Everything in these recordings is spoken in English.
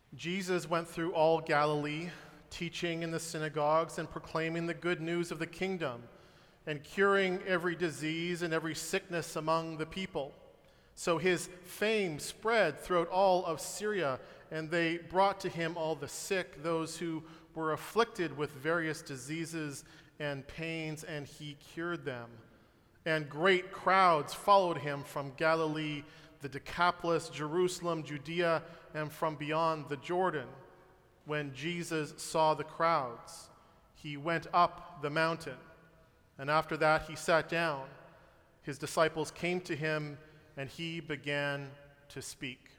Jesus went through all Galilee, teaching in the synagogues and proclaiming the good news of the kingdom and curing every disease and every sickness among the people. So his fame spread throughout all of Syria, and they brought to him all the sick, those who were afflicted with various diseases and pains, and he cured them. And great crowds followed him from Galilee, the Decapolis, Jerusalem, Judea, and from beyond the Jordan. When Jesus saw the crowds, he went up the mountain, and after that he sat down. His disciples came to him, and he began to speak.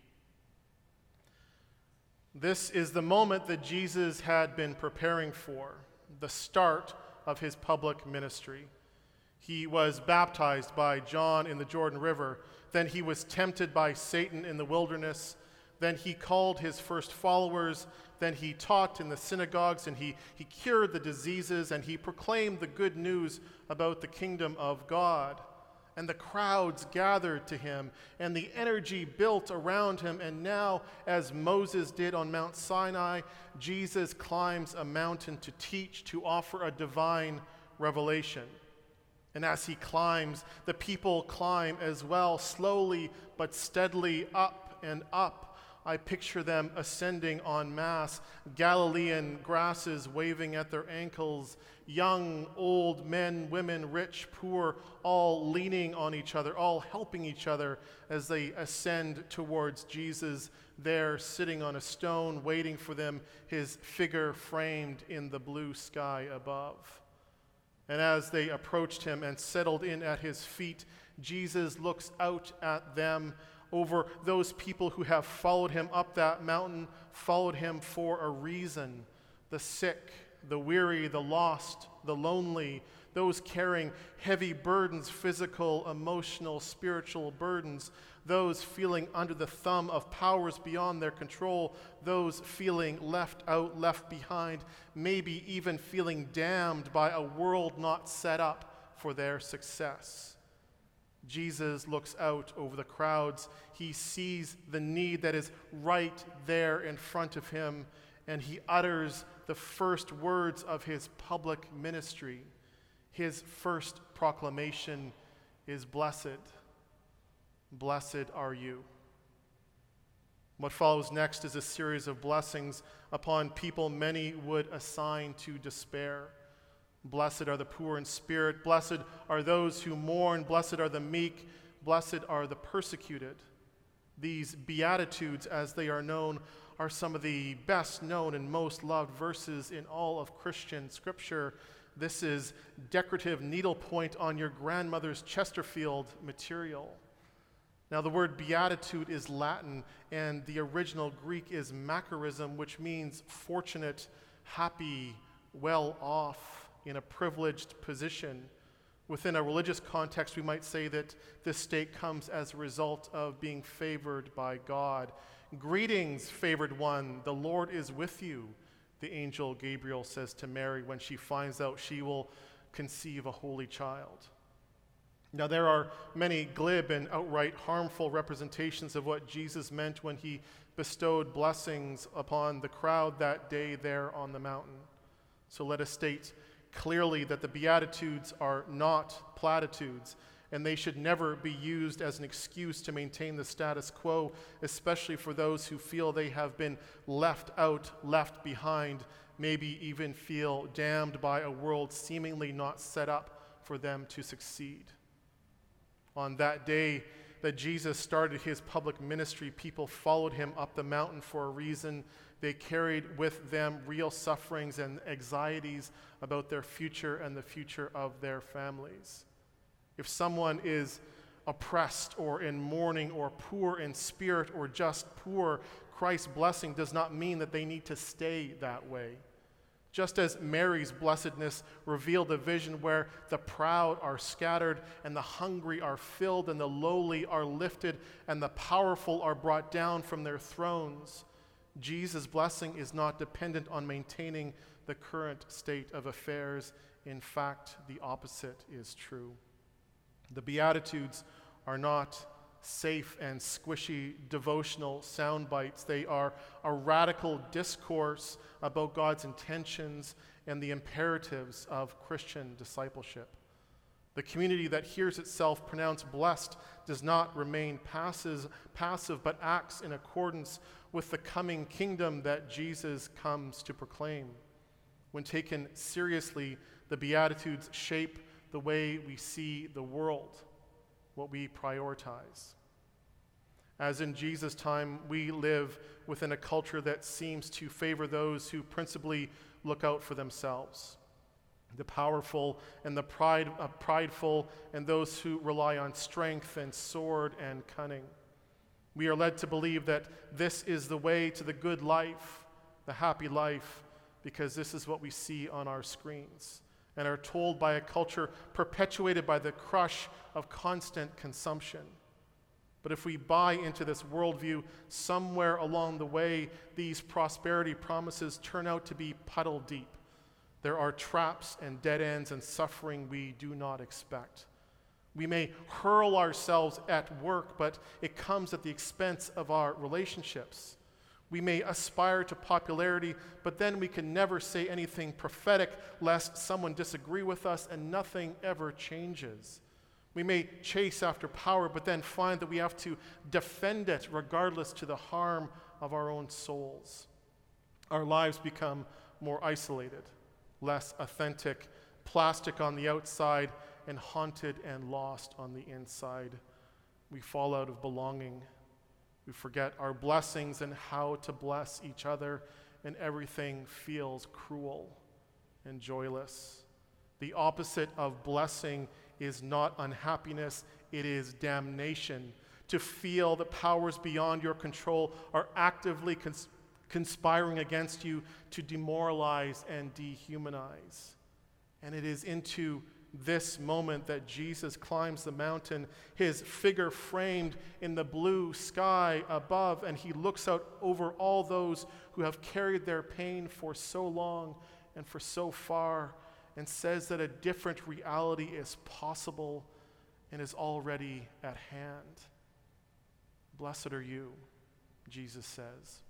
This is the moment that Jesus had been preparing for, the start of his public ministry. He was baptized by John in the Jordan River. Then he was tempted by Satan in the wilderness. Then he called his first followers. Then he taught in the synagogues, and he cured the diseases, and he proclaimed the good news about the kingdom of God. And the crowds gathered to him, and the energy built around him. And now, as Moses did on Mount Sinai, Jesus climbs a mountain to teach, to offer a divine revelation. And as he climbs, the people climb as well, slowly but steadily up and up. I picture them ascending en masse, Galilean grasses waving at their ankles, young, old, men, women, rich, poor, all leaning on each other, all helping each other as they ascend towards Jesus, there sitting on a stone, waiting for them, his figure framed in the blue sky above. And as they approached him and settled in at his feet, Jesus looks out at them, over those people who have followed him up that mountain, followed him for a reason. The sick, the weary, the lost, the lonely, those carrying heavy burdens, physical, emotional, spiritual burdens, those feeling under the thumb of powers beyond their control, those feeling left out, left behind, maybe even feeling damned by a world not set up for their success. Jesus looks out over the crowds. He sees the need that is right there in front of him, and he utters the first words of his public ministry. His first proclamation is blessed. Blessed are you. What follows next is a series of blessings upon people many would assign to despair. Blessed are the poor in spirit. Blessed are those who mourn. Blessed are the meek. Blessed are the persecuted. These Beatitudes, as they are known, are some of the best known and most loved verses in all of Christian scripture. This is decorative needlepoint on your grandmother's Chesterfield material. Now, the word beatitude is Latin, and the original Greek is macarism, which means fortunate, happy, well off, in a privileged position. Within a religious context, we might say that this state comes as a result of being favored by God. Greetings, favored one, the Lord is with you, the angel Gabriel says to Mary when she finds out she will conceive a holy child. Now, there are many glib and outright harmful representations of what Jesus meant when he bestowed blessings upon the crowd that day there on the mountain. So let us state clearly that the Beatitudes are not platitudes, and they should never be used as an excuse to maintain the status quo, especially for those who feel they have been left out, left behind, maybe even feel damned by a world seemingly not set up for them to succeed. On that day that Jesus started his public ministry, people followed him up the mountain for a reason. They carried with them real sufferings and anxieties about their future and the future of their families. If someone is oppressed or in mourning or poor in spirit or just poor, Christ's blessing does not mean that they need to stay that way. Just as Mary's blessedness revealed a vision where the proud are scattered and the hungry are filled and the lowly are lifted and the powerful are brought down from their thrones, Jesus' blessing is not dependent on maintaining the current state of affairs. In fact, the opposite is true. The Beatitudes are not safe and squishy devotional sound bites. They are a radical discourse about God's intentions and the imperatives of Christian discipleship. The community that hears itself pronounced blessed does not remain passive, but acts in accordance with the coming kingdom that Jesus comes to proclaim. When taken seriously, the Beatitudes shape the way we see the world, what we prioritize. As in Jesus' time, we live within a culture that seems to favor those who principally look out for themselves, the powerful and the prideful, and those who rely on strength and sword and cunning. We are led to believe that this is the way to the good life, the happy life, because this is what we see on our screens, and are told by a culture perpetuated by the crush of constant consumption. But if we buy into this worldview, somewhere along the way, these prosperity promises turn out to be puddle deep. There are traps and dead ends and suffering we do not expect. We may hurl ourselves at work, but it comes at the expense of our relationships. We may aspire to popularity, but then we can never say anything prophetic lest someone disagree with us, and nothing ever changes. We may chase after power, but then find that we have to defend it regardless to the harm of our own souls. Our lives become more isolated, less authentic, plastic on the outside, and haunted and lost on the inside. We fall out of belonging. We forget our blessings and how to bless each other, and everything feels cruel and joyless. The opposite of blessing is not unhappiness, it is damnation. To feel that powers beyond your control are actively conspiring against you to demoralize and dehumanize. And it is into this moment that Jesus climbs the mountain, his figure framed in the blue sky above, and he looks out over all those who have carried their pain for so long and for so far, and says that a different reality is possible and is already at hand. Blessed are you, Jesus says.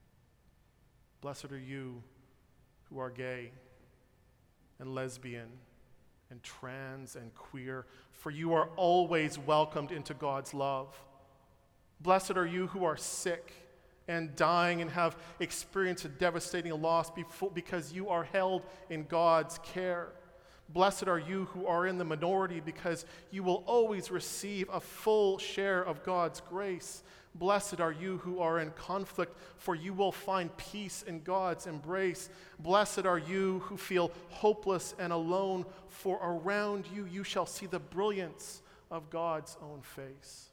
Blessed are you who are gay and lesbian and trans and queer, for you are always welcomed into God's love. Blessed are you who are sick and dying and have experienced a devastating loss because you are held in God's care. Blessed are you who are in the minority, because you will always receive a full share of God's grace. Blessed are you who are in conflict, for you will find peace in God's embrace. Blessed are you who feel hopeless and alone, for around you you shall see the brilliance of God's own face.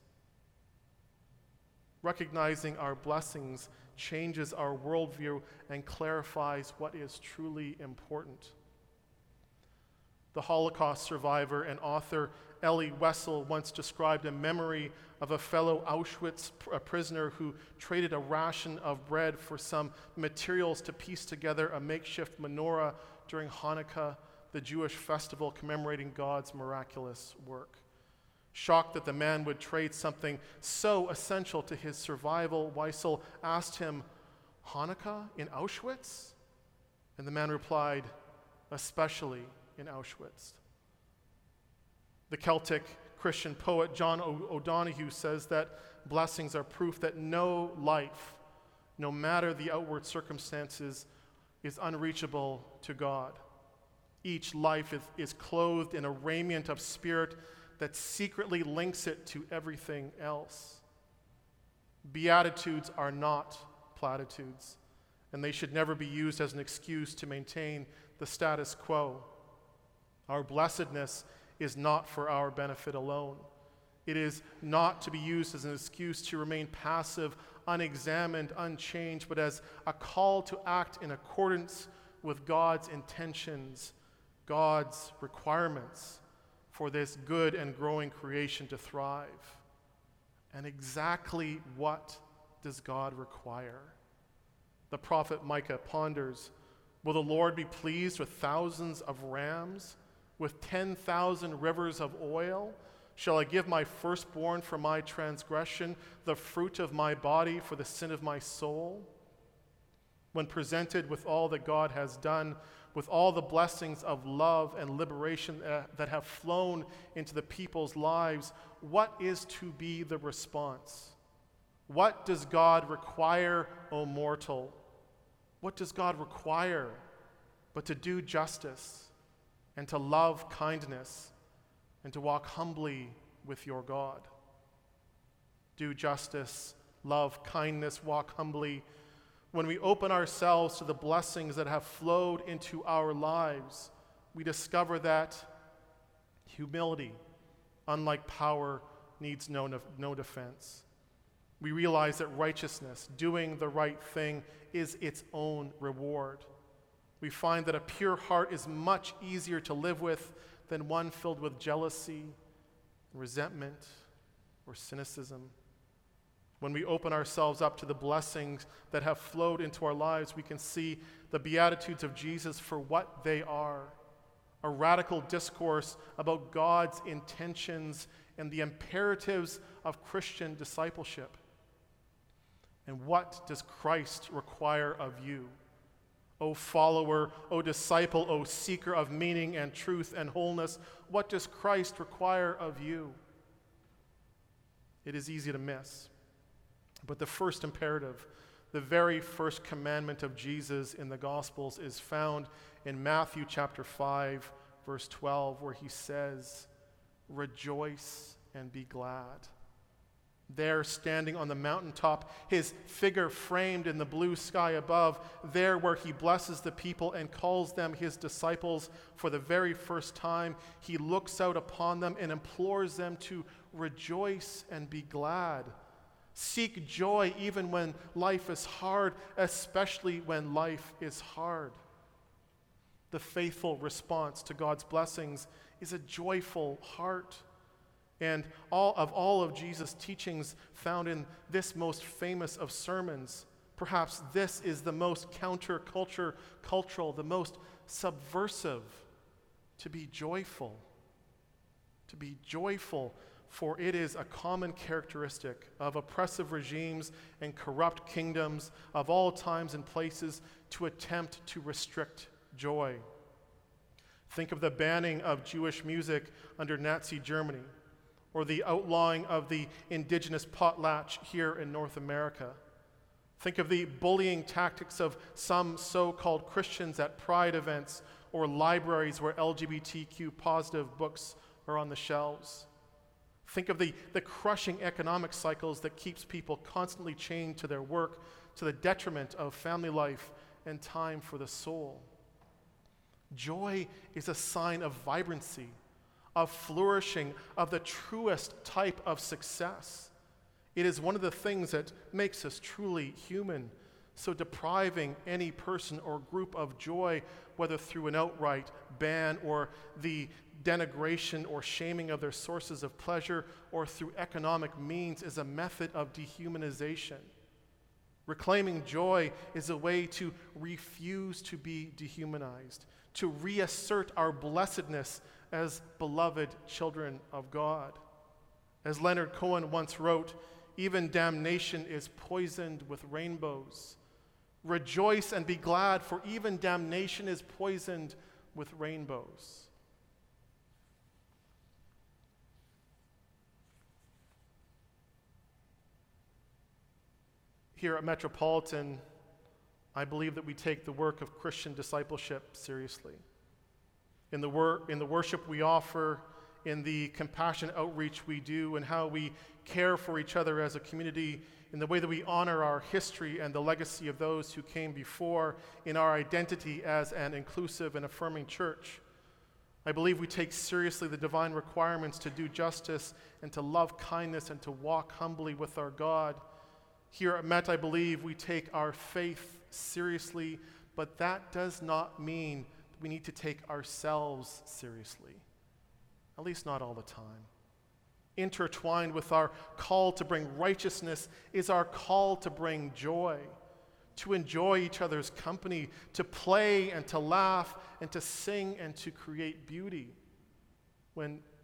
Recognizing our blessings changes our worldview and clarifies what is truly important. The Holocaust survivor and author Elie Wiesel once described a memory of a fellow Auschwitz prisoner who traded a ration of bread for some materials to piece together a makeshift menorah during Hanukkah, the Jewish festival commemorating God's miraculous work. Shocked that the man would trade something so essential to his survival, Wiesel asked him, "Hanukkah in Auschwitz?" And the man replied, "Especially in Auschwitz." The Celtic Christian poet John O'Donohue says that blessings are proof that no life, no matter the outward circumstances, is unreachable to God. Each life is clothed in a raiment of spirit that secretly links it to everything else. Beatitudes are not platitudes, and they should never be used as an excuse to maintain the status quo. Our blessedness is not for our benefit alone. It is not to be used as an excuse to remain passive, unexamined, unchanged, but as a call to act in accordance with God's intentions, God's requirements for this good and growing creation to thrive. And exactly what does God require? The prophet Micah ponders, will the Lord be pleased with thousands of rams, with 10,000 rivers of oil? Shall I give my firstborn for my transgression, the fruit of my body for the sin of my soul? When presented with all that God has done, with all the blessings of love and liberation that have flown into the people's lives, what is to be the response? What does God require, O mortal? What does God require but to do justice and to love kindness and to walk humbly with your God? Do justice, love kindness, walk humbly. When we open ourselves to the blessings that have flowed into our lives, we discover that humility, unlike power, needs no defense. We realize that righteousness, doing the right thing, is its own reward. We find that a pure heart is much easier to live with than one filled with jealousy, resentment, or cynicism. When we open ourselves up to the blessings that have flowed into our lives, we can see the Beatitudes of Jesus for what they are: a radical discourse about God's intentions and the imperatives of Christian discipleship. And what does Christ require of you? O follower, O disciple, O seeker of meaning and truth and wholeness, what does Christ require of you? It is easy to miss. But the first imperative, the very first commandment of Jesus in the Gospels, is found in Matthew chapter 5, verse 12, where he says, "Rejoice and be glad." There, standing on the mountaintop, his figure framed in the blue sky above, there where he blesses the people and calls them his disciples for the very first time, he looks out upon them and implores them to rejoice and be glad. Seek joy even when life is hard, especially when life is hard. The faithful response to God's blessings is a joyful heart. And all of Jesus' teachings found in this most famous of sermons, perhaps this is the most countercultural, the most subversive: to be joyful. To be joyful, for it is a common characteristic of oppressive regimes and corrupt kingdoms of all times and places to attempt to restrict joy. Think of the banning of Jewish music under Nazi Germany, or the outlawing of the indigenous potlatch here in North America. Think of the bullying tactics of some so-called Christians at pride events or libraries where LGBTQ positive books are on the shelves. Think of the crushing economic cycles that keeps people constantly chained to their work to the detriment of family life and time for the soul. Joy is a sign of vibrancy, of flourishing, of the truest type of success. It is one of the things that makes us truly human. So depriving any person or group of joy, whether through an outright ban or the denigration or shaming of their sources of pleasure, or through economic means, is a method of dehumanization. Reclaiming joy is a way to refuse to be dehumanized, to reassert our blessedness as beloved children of God. As Leonard Cohen once wrote, "Even damnation is poisoned with rainbows. Rejoice and be glad, for even damnation is poisoned with rainbows." Here at Metropolitan, I believe that we take the work of Christian discipleship seriously. In the worship we offer, in the compassionate outreach we do, and how we care for each other as a community, in the way that we honor our history and the legacy of those who came before, in our identity as an inclusive and affirming church, I believe we take seriously the divine requirements to do justice and to love kindness and to walk humbly with our God. Here at Met, I believe we take our faith seriously, but that does not mean we need to take ourselves seriously, at least not all the time. Intertwined with our call to bring righteousness is our call to bring joy, to enjoy each other's company, to play and to laugh and to sing and to create beauty. When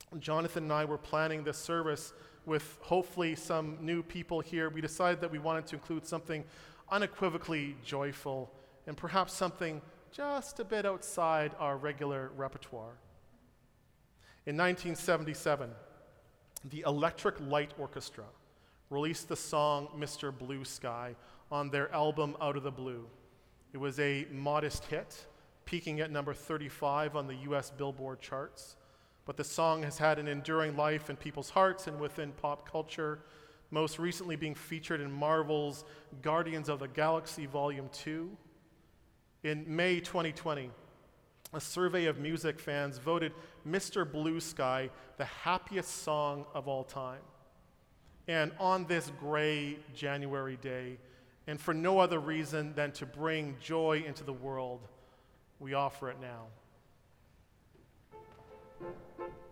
Jonathan and I were planning this service with hopefully some new people here. We decided that we wanted to include something unequivocally joyful and perhaps something just a bit outside our regular repertoire. In 1977, the Electric Light Orchestra released the song Mr. Blue Sky on their album Out of the Blue. It was a modest hit, peaking at number 35 on the US Billboard charts. But the song has had an enduring life in people's hearts and within pop culture, most recently being featured in Marvel's Guardians of the Galaxy Volume 2. In May 2020, a survey of music fans voted Mr. Blue Sky the happiest song of all time. And on this gray January day, and for no other reason than to bring joy into the world, we offer it now.